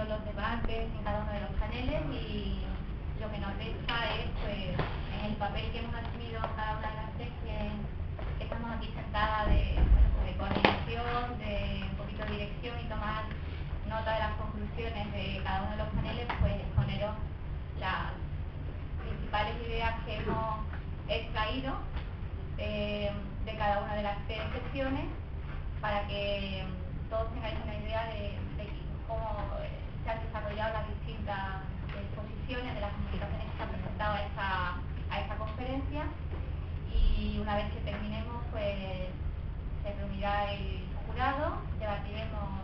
los debates en cada uno de los paneles y lo que nos resta es, pues, en el papel que hemos asumido cada una de las tres que estamos aquí sentadas de coordinación, de un poquito de dirección y tomar nota de las conclusiones de cada uno de los paneles, pues exponeros las principales ideas que hemos extraído de cada una de las tres secciones para que todos tengáis una idea de cómo se han desarrollado las distintas exposiciones de las comunicaciones que se han presentado a esta conferencia. Y una vez que terminemos, pues se reunirá el jurado, debatiremos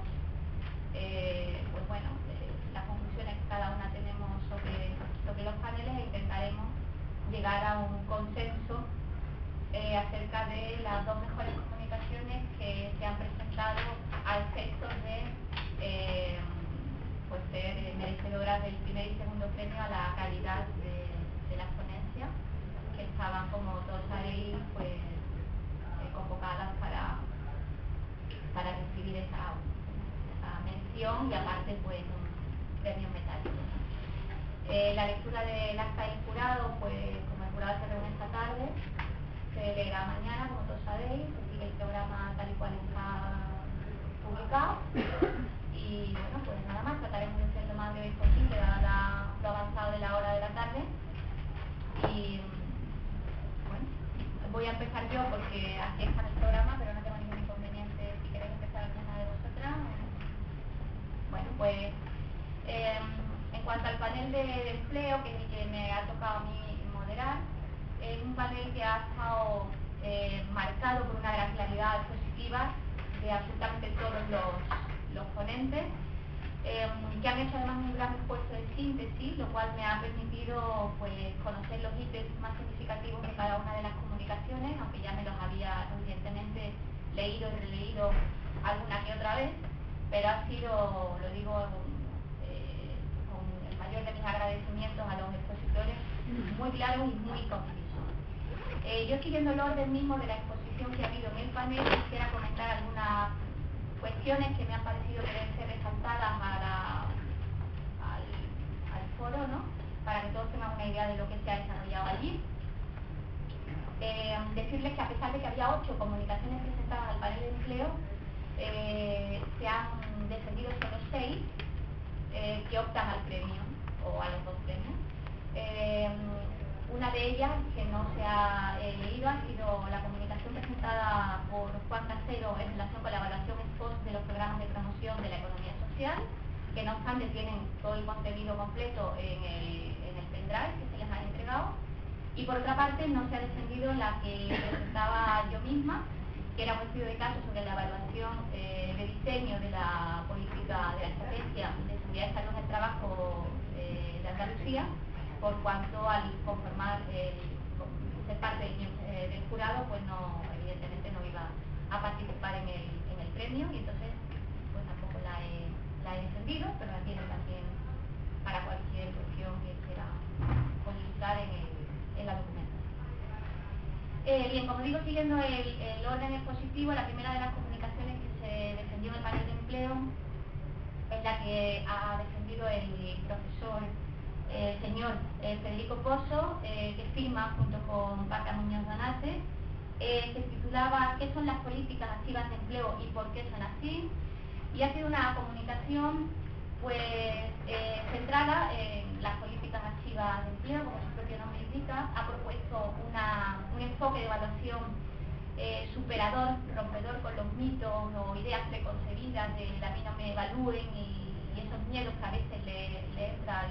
las conclusiones que cada una tenemos sobre los paneles e intentaremos llegar a un consenso acerca de las dos mejores comunicaciones que se han presentado a efectos de ser merecedoras del primer y segundo premio a la calidad de las ponencias, que estaban, como todos sabéis, pues convocadas para recibir esa mención y aparte pues un premio metálico. La lectura del acta del jurado, pues como el jurado se reúne esta tarde, se leerá mañana, como todos sabéis, se sigue el programa tal y cual está publicado. Y bueno, pues nada más, trataremos de ser lo más breve posible, dada lo avanzado de la hora de la tarde. Y bueno, voy a empezar yo porque así está en el programa, pero no tengo ningún inconveniente si queréis empezar alguna de vosotras. Bueno, pues en cuanto al panel de empleo, que es el que me ha tocado a mí moderar, es un panel que ha estado marcado por una gran claridad expositiva de absolutamente todos los ponentes, que han hecho además un gran esfuerzo de síntesis, lo cual me ha permitido pues conocer los ítems más significativos de cada una de las comunicaciones, aunque ya me los había evidentemente leído y releído alguna que otra vez, pero ha sido, lo digo con el mayor de mis agradecimientos a los expositores, muy claros y muy concisos. Yo, siguiendo el orden mismo de la exposición que ha habido en el panel, quisiera comentar algunas cuestiones que me han parecido que deben ser resaltadas al foro, ¿no?, para que todos tengan una idea de lo que se ha desarrollado allí. Decirles que a pesar de que había 8 comunicaciones presentadas al panel de empleo, se han defendido solo 6 que optan al premio o a los 2 premios. Una de ellas, que no se ha leído, ha sido la comunicación presentada por Juan Casero en relación con la evaluación ex post de los programas de promoción de la economía social, que no obstante tienen todo el contenido completo en el pendrive que se les ha entregado. Y por otra parte, no se ha defendido la que presentaba yo misma, que era un estudio de caso sobre la evaluación de diseño de la política de la estrategia de seguridad y salud en el trabajo de Andalucía, por cuanto al conformar ser parte del jurado, pues no, evidentemente no iba a participar en el premio, y entonces pues tampoco la he defendido, pero la tienen también para cualquier cuestión que quiera consultar en la documentación. Bien, como digo, siguiendo el orden expositivo, la primera de las comunicaciones que se defendió en el panel de empleo es la que ha defendido el profesor señor Federico Pozo, que firma junto con Paca Muñoz Donate, que titulaba ¿Qué son las políticas activas de empleo y por qué son así? Y ha sido una comunicación pues centrada en las políticas activas de empleo, como su propio nombre indica. Ha propuesto un enfoque de evaluación superador, rompedor con los mitos o ideas preconcebidas de a mí no me evalúen y esos miedos que a veces le entra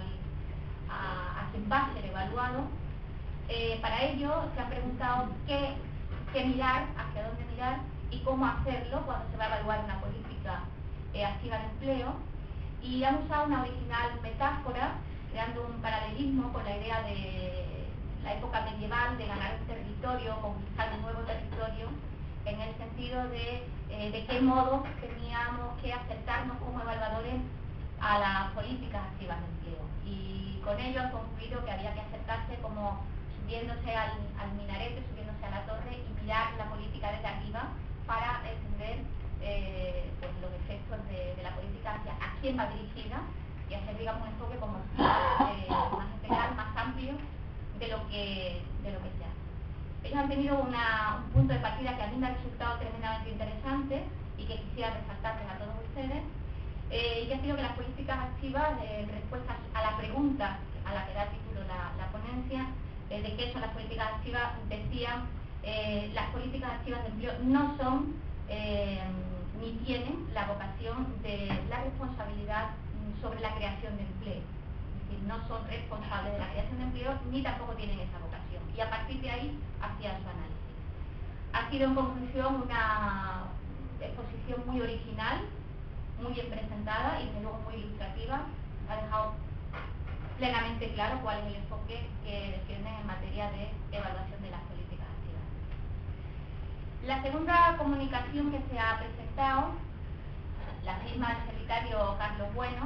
a quien va a ser evaluado. Para ello se ha preguntado qué mirar, hacia dónde mirar y cómo hacerlo cuando se va a evaluar una política activa de empleo, y han usado una original metáfora, creando un paralelismo con la idea de la época medieval de ganar un territorio, conquistar un nuevo territorio, en el sentido de qué modo teníamos que acercarnos como evaluadores a las políticas activas de empleo. Y con ello han concluido que había que acercarse como subiéndose al minarete, subiéndose a la torre y mirar la política desde arriba para entender pues los efectos de la política, hacia a quién va dirigida y digamos, un enfoque como más integral, más amplio de lo que se hace. Ellos han tenido un punto de partida que a mí me ha resultado tremendamente interesante y que quisiera resaltarles a todos ustedes, y que ha sido que las políticas activas, en respuesta a la pregunta a la que da título la ponencia, de qué son las políticas activas, decían, las políticas activas de empleo no son ni tienen la vocación de la responsabilidad sobre la creación de empleo. Es decir, no son responsables de la creación de empleo ni tampoco tienen esa vocación. Y a partir de ahí hacían su análisis. Ha sido en conclusión una exposición muy original, muy bien presentada y desde luego muy ilustrativa. Ha dejado plenamente claro cuál es el enfoque que defienden en materia de evaluación de las políticas activas. La segunda comunicación que se ha presentado, la firma del secretario Carlos Bueno,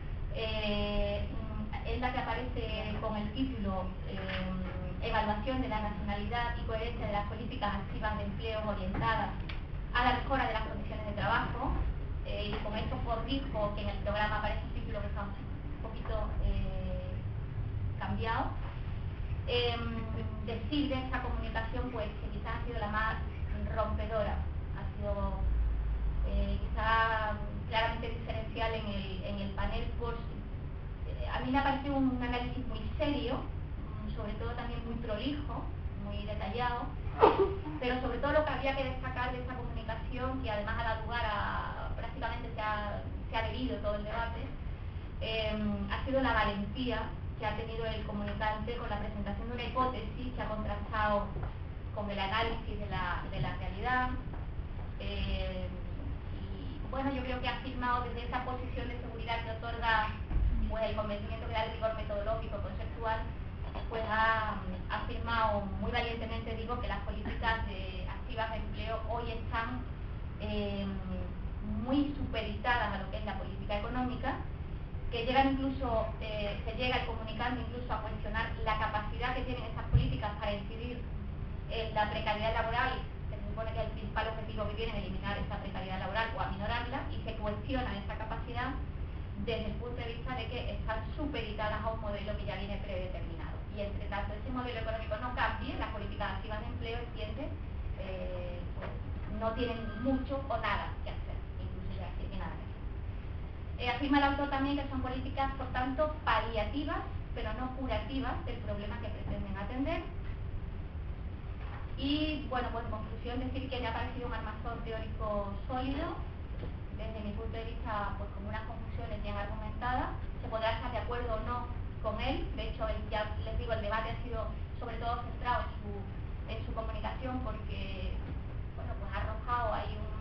es la que aparece con el título Evaluación de la nacionalidad y coherencia de las políticas activas de empleo orientadas a la mejora de las condiciones de trabajo. Y con esto corrijo que en el programa aparece un título que está un poquito cambiado. Decir de esta comunicación pues que quizás ha sido la más rompedora, ha sido quizá claramente diferencial en el panel, pues a mí me ha parecido un análisis muy serio, sobre todo también muy prolijo, muy detallado, pero sobre todo lo que había que destacar de esta comunicación, que además ha dado lugar a, prácticamente se ha adherido todo el debate, ha sido la valentía que ha tenido el comunicante con la presentación de una hipótesis que ha contrastado con el análisis de la realidad. Y bueno, yo creo que ha afirmado desde esa posición de seguridad que otorga pues, el convencimiento que da el rigor metodológico conceptual, pues ha afirmado muy valientemente, digo, que las políticas activas de empleo hoy están muy supeditadas a lo que es la política económica, que llegan incluso, se llega el comunicante incluso a cuestionar la capacidad que tienen esas políticas para incidir en la precariedad laboral, que se supone que es el principal objetivo que tienen, eliminar esa precariedad laboral o aminorarla, y se cuestiona esa capacidad desde el punto de vista de que están supeditadas a un modelo que ya viene predeterminado. Y entre tanto ese modelo económico no cambie, las políticas activas de empleo, entiende, pues no tienen mucho o nada que hacer, incluso ya decir que nada que hacer. Afirma el autor también que son políticas, por tanto, paliativas, pero no curativas del problema que pretenden atender. Y, bueno, pues en conclusión decir que le ha parecido un armazón teórico sólido, desde mi punto de vista, pues con unas conclusiones bien argumentadas. Se podrá estar de acuerdo o no con él, de hecho, ya les digo, el debate ha sido sobre todo centrado en su comunicación porque, bueno, pues ha arrojado ahí un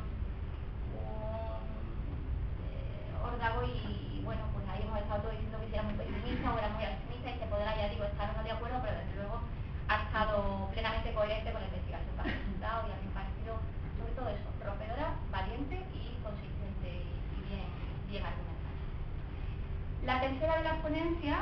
órdago y, bueno, pues ahí hemos estado todos diciendo que si era muy pesimista o era muy optimista y se podrá, ya digo, estar o no de acuerdo, pero desde luego ha estado plenamente coherente con la investigación que ha presentado y a mí me ha parecido, sobre todo eso, rompedora, valiente y consistente y bien argumentada. La tercera de las ponencias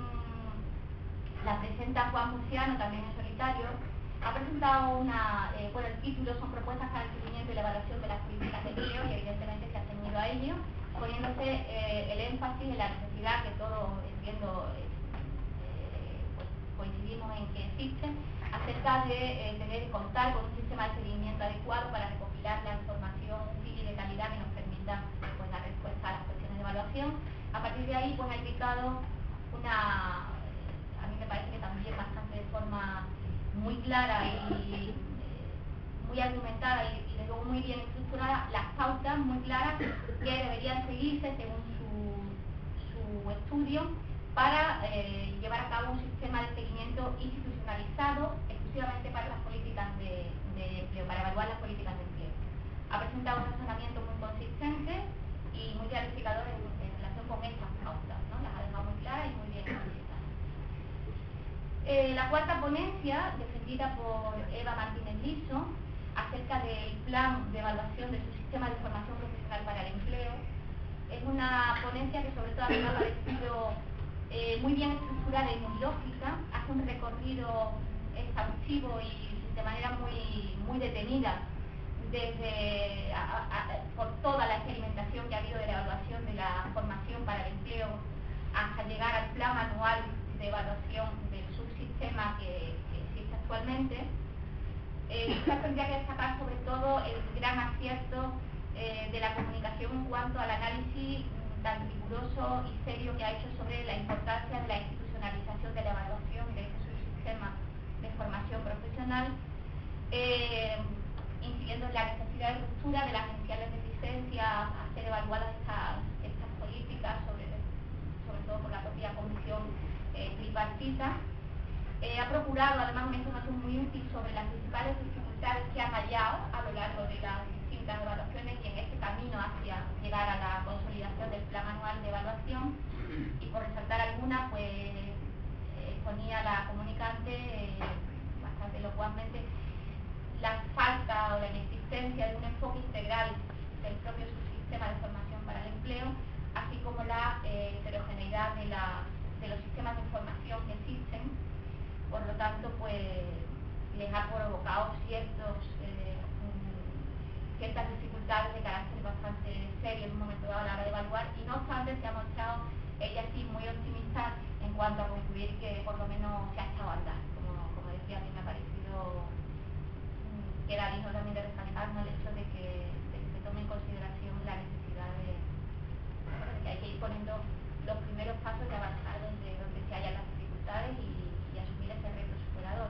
la presenta Juan Murciano, también en solitario. Ha presentado bueno, el título son propuestas para el seguimiento y la evaluación de las políticas de empleo y evidentemente se ha ceñido a ello, poniéndose el énfasis en la necesidad que todos entiendo pues coincidimos en que existe, acerca de contar con un sistema de seguimiento adecuado para recopilar la información útil y de calidad que nos permita pues, la respuesta a las cuestiones de evaluación. A partir de ahí pues ha indicado a mí me parece que también bastante de forma muy clara y muy argumentada y de luego muy bien estructurada, las pautas muy claras que deberían seguirse según su estudio para llevar a cabo un sistema de seguimiento institucionalizado exclusivamente para las políticas de empleo, para evaluar las políticas de empleo. Ha presentado un razonamiento muy consistente y muy clarificador en relación con estas pautas, ¿no? Las ha dejado muy claras y muy bien explícitas. La cuarta ponencia, defendida por Eva Martínez Liso, acerca del plan de evaluación de su sistema de formación profesional para el empleo, es una ponencia que sobre todo a mí me ha parecido muy bien estructurada y muy lógica, hace un recorrido exhaustivo y de manera muy detenida por toda la experimentación que ha habido de la evaluación de la formación para el empleo evaluación del subsistema que existe actualmente. Quizás tendría que destacar sobre todo el gran acierto de la comunicación en cuanto al análisis tan riguroso y serio que ha hecho sobre la importancia de la institucionalización de la evaluación de este subsistema de formación profesional, incidiendo en la necesidad de ruptura de las iniciales de licencia a ser evaluadas estas políticas, sobre todo por la propia comisión tripartita. Ha procurado además una información muy útil sobre las principales dificultades que han hallado a lo largo de las distintas evaluaciones y en este camino hacia llegar a la consolidación del plan anual de evaluación. Y por resaltar alguna, pues ponía la comunicante bastante elocuentemente la falta o la inexistencia de un enfoque integral del propio subsistema de formación para el empleo, así como la heterogeneidad de los sistemas de formación que existen. Por lo tanto, pues les ha provocado ciertas dificultades de carácter bastante serio en un momento dado a la hora de evaluar, y no obstante se ha mostrado ella sí muy optimista en cuanto a concluir que por lo menos se ha echado a andar. Como decía, a mí me ha parecido que era digno también de resaltar, ¿no?, el hecho de que se tome en consideración la necesidad de que hay que ir poniendo los primeros pasos de avanzar donde se hallan las dificultades y asumir ese reto superador.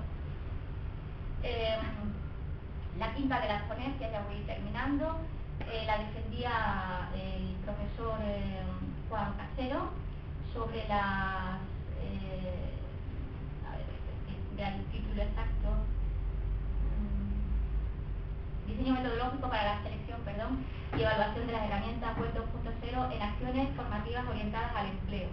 La quinta de las ponencias, ya voy terminando, la defendía el profesor Juan Casero sobre las el título exacto, diseño metodológico para la selección, y evaluación de las herramientas web 2.0 en acciones formativas orientadas al empleo.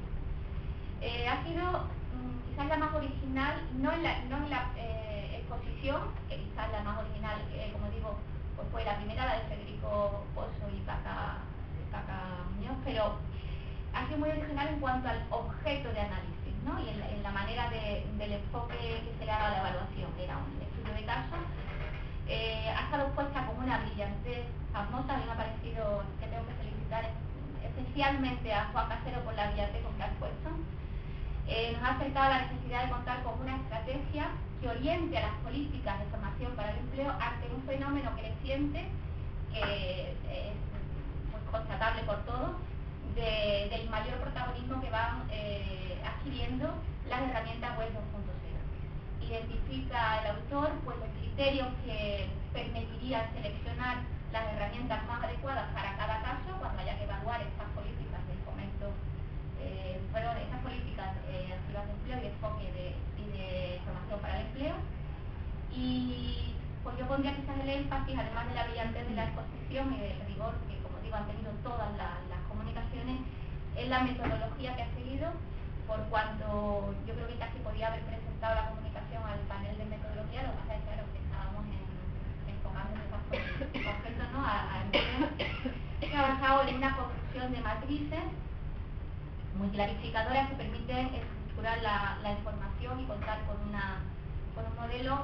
Ha sido quizás la más original, no en la exposición, que quizás la más original, como digo, pues fue la primera, la de Federico Pozo y Paca Muñoz, pero ha sido muy original en cuanto al objeto de análisis, ¿no?, y en la manera del enfoque que se le ha dado a la evaluación. Era un estudio de caso. Ha estado puesta con una brillantez famosa. A mí me ha parecido que tengo que felicitar especialmente a Juan Casero por la brillantez con que ha puesto. Nos ha acercado a la necesidad de contar con una estrategia que oriente a las políticas de formación para el empleo ante un fenómeno creciente que es muy constatable por todos, del mayor protagonismo que van adquiriendo las herramientas web 2.0. Identifica el autor pues los criterios que permitirían seleccionar las herramientas más adecuadas para cada caso cuando haya que evaluar estas políticas de fomento, estas políticas activas de empleo y enfoque y de formación para el empleo. Y pues yo pondría quizás el énfasis, además de la brillantez de la exposición y del rigor que, como digo, han tenido todas las comunicaciones, en la metodología que ha seguido, por cuanto yo creo que casi podía haber presentado la comunicación al panel de metodología. Lo que pasa es claro, que estábamos enfocando esas conceptos, ¿no?, a empleo. Se ha basado en una construcción de matrices muy clarificadoras que permiten estructurar la información y contar con un modelo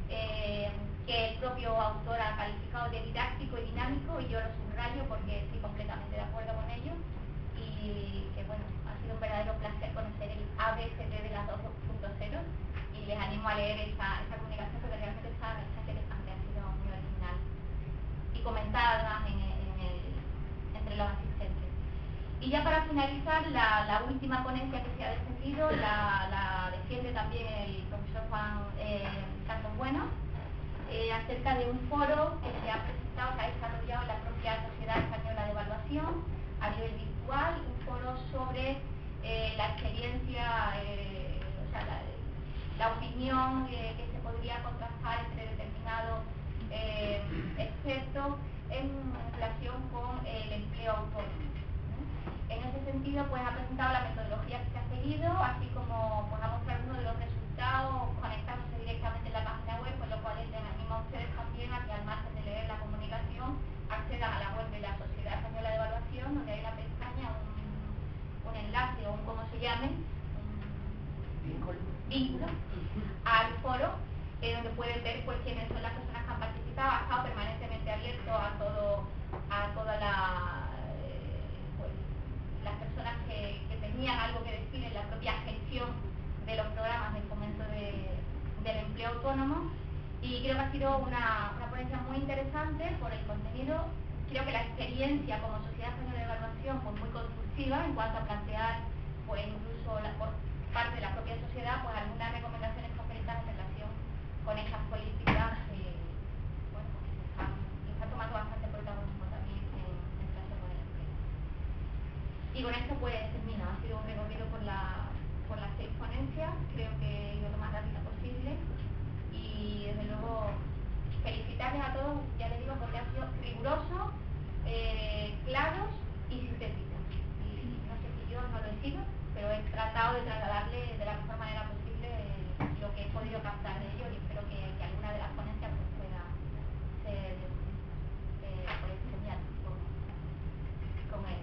que el propio autor ha calificado de didáctico y dinámico, y yo lo subrayo porque estoy completamente de acuerdo con ello, y que bueno, ha sido un verdadero placer conocer el ABCD de las 2.0, y les animo a leer esa comunicación porque realmente está interesante, ha sido muy original y comentada además entre los asistentes. Y ya para finalizar, la última ponencia que se ha defendido la defiende también el profesor Juan Santos Bueno, acerca de un foro que se ha presentado, se ha desarrollado en la propia Sociedad Española de Evaluación a nivel virtual, un foro sobre la experiencia, o sea, la opinión que se podría contrastar entre determinados expertos en relación con el empleo autónomo. En ese sentido, pues ha presentado la metodología que se ha seguido, así como pues, ha mostrado algunos de los resultados conectándose directamente en la página web, con lo cual les animo a ustedes también a que, al margen de leer la comunicación, accedan a la web de la Sociedad Española de Evaluación, donde hay una pestaña, un enlace o un como se llame, vínculo al foro, donde pueden ver pues quiénes son las personas que han participado. Ha estado permanentemente abierto a todas las personas que tenían algo que decir en la propia gestión de los autónomos, y creo que ha sido una ponencia muy interesante por el contenido. Creo que la experiencia como Sociedad Española de Evaluación fue muy constructiva en cuanto a plantear, pues incluso por parte de la propia sociedad, pues algunas recomendaciones concretas en relación con estas políticas bueno, que están tomando bastante protagonismo también en relación con el empleo. Y con esto pues termino. Ha sido un recorrido por las 6 ponencias. Creo que he ido lo más rápido posible. Y desde luego felicitarles a todos, ya les digo, porque han sido rigurosos, claros y sintéticos. Y no sé si yo no lo he sido, pero he tratado de trasladarle de la mejor manera posible lo que he podido captar de ellos, y espero que alguna de las ponencias pues, pueda ser pues, genial con él.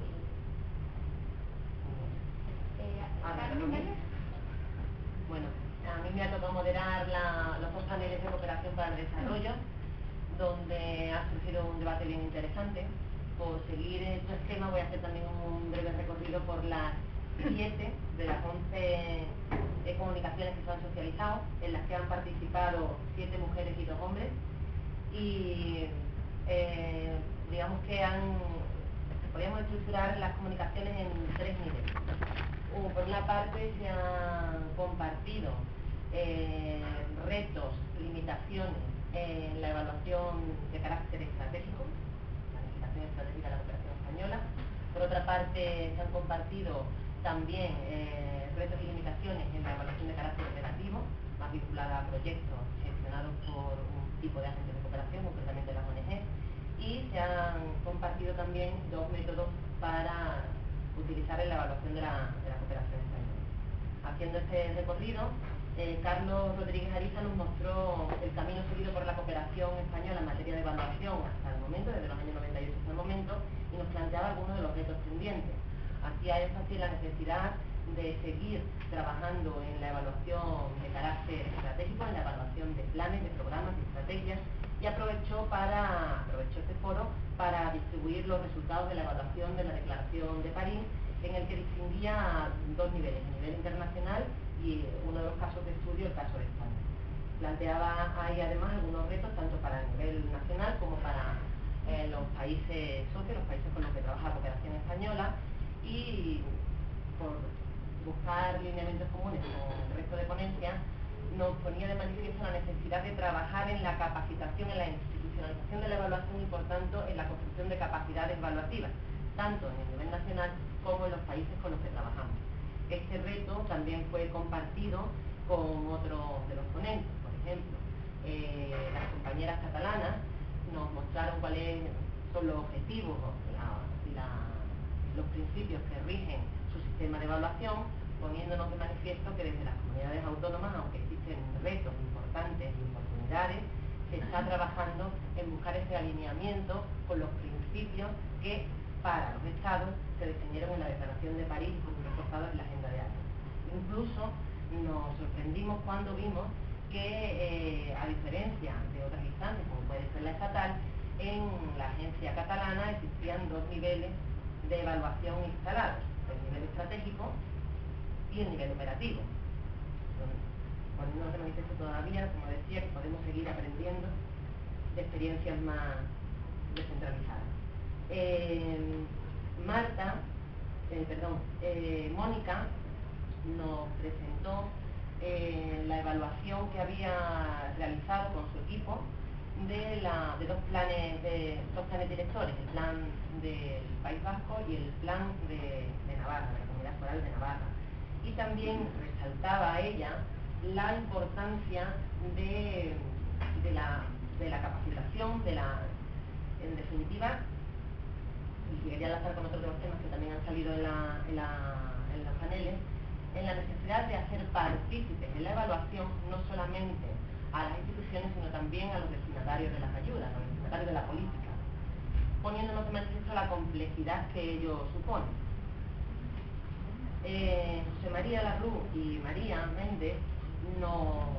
Bueno, a mí me ha tocado moderar los 2 paneles de cooperación para el desarrollo, donde ha surgido un debate bien interesante. Por seguir este esquema voy a hacer también un breve recorrido por las 7 de las 11 comunicaciones que se han socializado, en las que han participado 7 mujeres y 2 hombres, y digamos que podríamos estructurar las comunicaciones en 3 niveles. Por una parte se han compartido retos, limitaciones en la evaluación de carácter estratégico, la planificación estratégica de la cooperación española. Por otra parte se han compartido también retos y limitaciones en la evaluación de carácter operativo, más vinculada a proyectos gestionados por un tipo de agentes de cooperación, concretamente las ONG, y se han compartido también 2 métodos para utilizar en la evaluación de la cooperación española. Haciendo este recorrido, Carlos Rodríguez Ariza nos mostró el camino seguido por la cooperación española en materia de evaluación hasta el momento, desde los años 98 hasta el momento, y nos planteaba algunos de los retos pendientes. Hacía énfasis en la necesidad de seguir trabajando en la evaluación de carácter estratégico, en la evaluación de planes, de programas, de estrategias, y aprovechó este foro para distribuir los resultados de la evaluación de la Declaración de París, en el que distinguía 2 niveles, el nivel internacional y uno de los casos de estudio, el caso de España. Planteaba ahí además algunos retos tanto para el nivel nacional como para los países socios, los países con los que trabaja la cooperación española, y por buscar lineamientos comunes con el resto de ponencias, nos ponía de manifiesto la necesidad de trabajar en la capacitación, en la institucionalización de la evaluación y por tanto en la construcción de capacidades evaluativas, tanto en el nivel nacional como en los países con los que trabajamos. Este reto también fue compartido con otros de los ponentes. Por ejemplo, las compañeras catalanas nos mostraron cuáles son los objetivos y los principios que rigen su sistema de evaluación, poniéndonos de manifiesto que desde las comunidades autónomas, aunque existen retos importantes y oportunidades, se está trabajando en buscar ese alineamiento con los principios que para los estados se definieron en la Declaración de París y fueron reforzados en la Agenda de Atenas. Incluso nos sorprendimos cuando vimos que, a diferencia de otras instancias, como puede ser la estatal, en la agencia catalana existían 2 niveles de evaluación instalados, el nivel estratégico y el nivel operativo. Poniéndonos de manifiesto todavía, como decía, que podemos seguir aprendiendo de experiencias más descentralizadas. Mónica nos presentó la evaluación que había realizado con su equipo de 2 planes directores, el plan del País Vasco y el plan de Navarra, de la Comunidad Foral de Navarra. Y también resaltaba a ella la importancia de la capacitación, en definitiva, y quería enlazar con otros de los temas que también han salido en los paneles, en la necesidad de hacer partícipes en la evaluación no solamente a las instituciones, sino también a los destinatarios de las ayudas, a los destinatarios de la política, poniéndonos de manifiesto la complejidad que ello supone. José María Larrú y María Méndez nos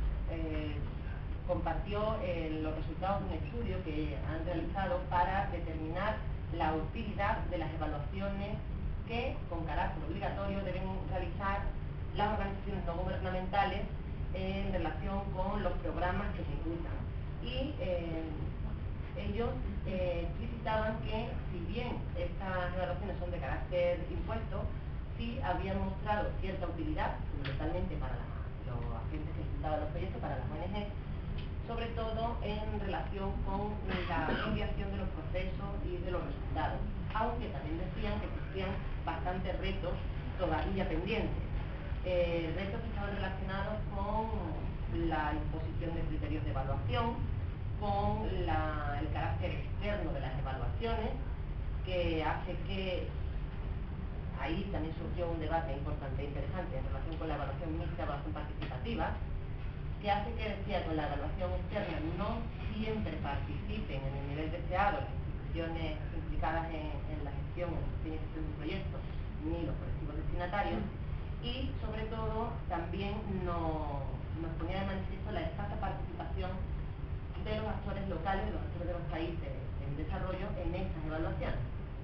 compartió los resultados de un estudio que han realizado para determinar la utilidad de las evaluaciones que, con carácter obligatorio, deben realizar las organizaciones no gubernamentales en relación con los programas que se impulsan. Y ellos explicitaban que, si bien estas evaluaciones son de carácter impuesto, sí habían mostrado cierta utilidad, fundamentalmente para los agentes que ejecutaban los proyectos, para las ONG, sobre todo en relación con la mediación de los procesos y de los resultados, aunque también decían que existían bastantes retos todavía pendientes. Retos que estaban relacionados con la imposición de criterios de evaluación, con el carácter externo de las evaluaciones, que hace que ahí también surgió un debate importante e interesante en relación con la evaluación mixta, evaluación participativa, que hace que, decía, con la evaluación externa no siempre participen en el nivel deseado las instituciones implicadas en la gestión, en la gestión de un proyecto, ni los colectivos destinatarios, y sobre todo también nos ponía de manifiesto la escasa participación de los actores locales, de los actores de los países en desarrollo en estas evaluaciones.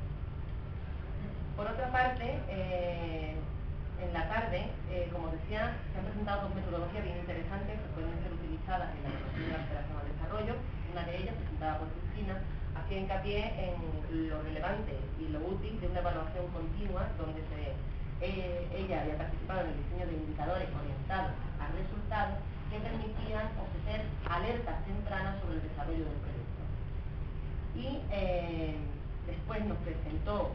Por otra parte, en la tarde, como decía, se han presentado dos metodologías bien interesantes que pueden ser utilizadas en la evaluación de la cooperación al desarrollo. Una de ellas, presentada por Cristina, hacía hincapié en lo relevante y lo útil de una evaluación continua donde ella había participado en el diseño de indicadores orientados a resultados que permitían ofrecer alertas tempranas sobre el desarrollo del proyecto. Y después nos presentó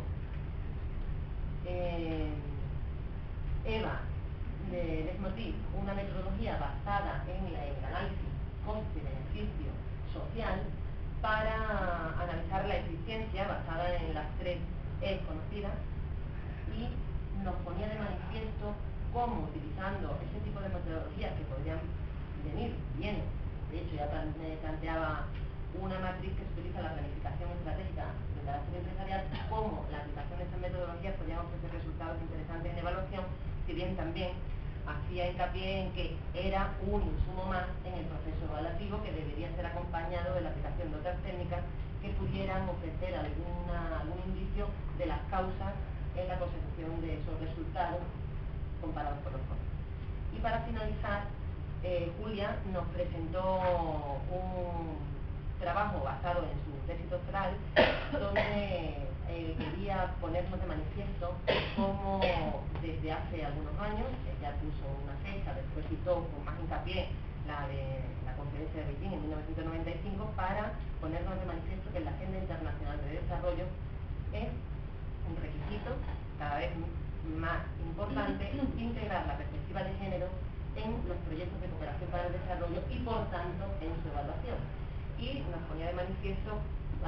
Eva de Lesmotiv una metodología basada en el análisis coste-beneficio social para analizar la eficiencia basada en las 3 E conocidas, y nos ponía de manifiesto cómo, utilizando este tipo de metodologías que podrían venir bien, de hecho ya planteaba una matriz que se utiliza en la planificación estratégica de carácter empresarial, cómo la aplicación de estas metodologías podrían ofrecer resultados interesantes en evaluación, si bien también hacía hincapié en que era un insumo más en el proceso evaluativo que debería ser acompañado de la aplicación de otras técnicas que pudieran ofrecer algún indicio de las causas en la consecución de esos resultados comparados con los costes. Y para finalizar, Julia nos presentó un trabajo basado en su tesis doctoral, donde quería ponernos de manifiesto cómo desde hace algunos años, ella puso una fecha, después citó con más hincapié la de la conferencia de Beijing en 1995, para ponernos de manifiesto que la Agenda Internacional de Desarrollo es un requisito cada vez más importante integrar la perspectiva de género en los proyectos de cooperación para el desarrollo y por tanto en su evaluación. Y nos ponía de manifiesto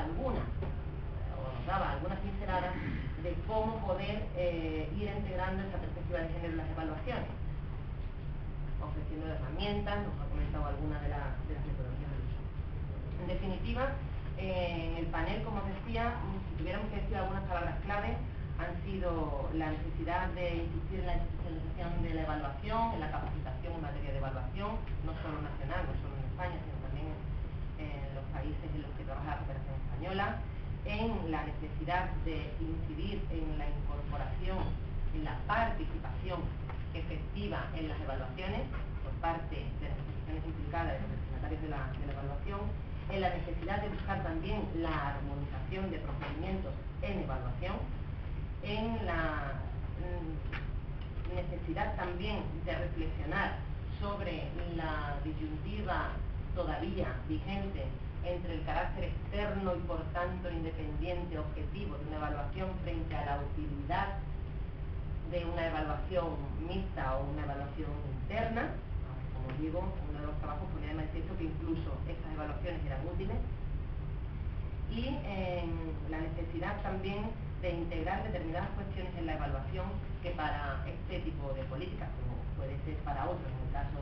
nos daba algunas pinceladas de cómo poder ir integrando esa perspectiva de género en las evaluaciones, ofreciendo herramientas, nos ha comentado algunas de las metodologías de uso. En definitiva, en el panel, como decía, si tuviéramos que decir algunas palabras clave, han sido la necesidad de insistir en la institucionalización de la evaluación, en la capacitación en materia de evaluación, no solo nacional, no solo en España, sino también en los países en los que trabaja la cooperación española, en la necesidad de incidir en la incorporación, en la participación efectiva en las evaluaciones por parte de las instituciones implicadas, de los destinatarios de la evaluación, en la necesidad de buscar también la armonización de procedimientos en evaluación, en la necesidad también de reflexionar sobre la disyuntiva todavía vigente entre el carácter externo y por tanto independiente objetivo de una evaluación frente a la utilidad de una evaluación mixta o una evaluación interna, aunque como digo, uno de los trabajos ponía de manifiesto que incluso estas evaluaciones eran útiles, y la necesidad también de integrar determinadas cuestiones en la evaluación que para este tipo de políticas, como puede ser para otros, en el caso